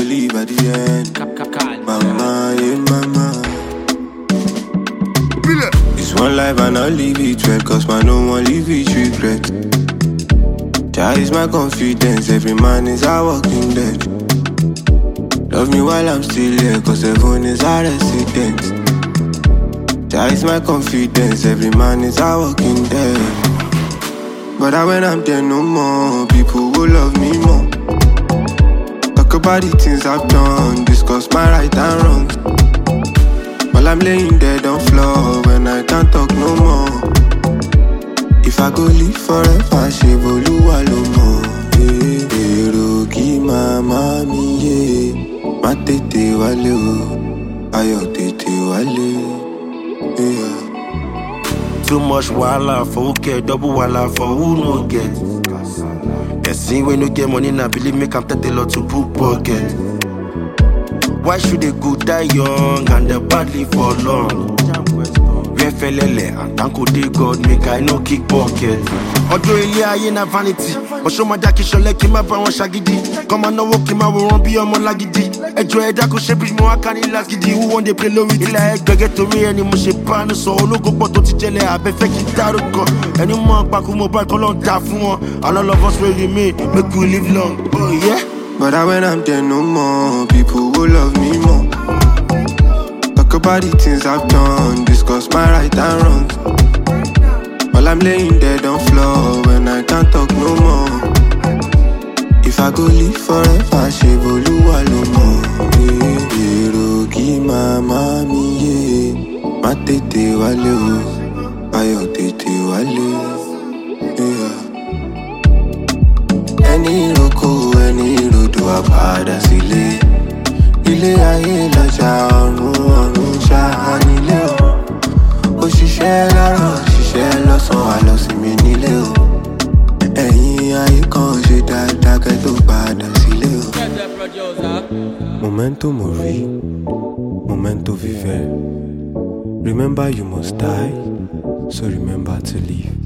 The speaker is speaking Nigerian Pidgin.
leave at the end. Mama, yeah, mama. It's one life and I'll leave it well, cause man no one leave it regret. Jah is my confidence, every man is a walking dead. Love me while I'm still here, cause heaven is our resident. Jah is my confidence, every man is a walking dead. But when I'm there no more, people will love me more. Talk about the things I've done, discuss my right and wrongs. While I'm laying dead on floor, when I can't talk no more. If I go live forever, she Oluwa lo mo. Ero ki mama mi ye, ma tete wale o, ayo tete wale. Yeah. Too much wahala for who care, double wahala for who no get. Person when you get money, now believe me, can take a lot to book pocket. Why should they go die young and they badly for long? Where felele and thank you God make I no kick pocket. Although ilé ayé na vanity, Osho ma jaki shole ki ma bá wọn ṣagídí. Come on, no walk ki ma wòran bí ọmọ lágídí. Ẹjọ́ ẹ̀dá kò ṣe bridge mo wá ká ní last gidi. Who want they play low with ilé ẹgbẹ́gẹ́ torí ẹni mo ṣe pàánù sọ. Ológo pọ̀ tó ti jẹlẹ̀ abẹ́fẹ́ kí dárúkọ. Ẹni mọ̀ pàkó mo bá kọ́ lọ́n dà fún wọn. And all of us will remain, make we live long. Oh yeah. But when I'm there no more, people will love me more. Talk about the things I've done, discuss my right and wrongs. While I'm laying dead on floor, when I can't talk no more. If I go live forever, she Oluwa lo mo. Ero ki mama mi ye, ma tete wale o, ayo tete wale. Yeah. Ẹni roko, ẹni rodo àpàdà sílé. Ilé ayé lọ́jà ọ̀run ṣáá nílé o. Òṣìṣẹ́ láàárọ̀, òṣìṣẹ́ lọ́sàn-án wà lọ sí mi nílé o. Ẹ̀yin ayé kan ṣe dáadáa kẹ́ tó padà sílé o. Momento mori, momento viver. Remember you must die, so remember to live.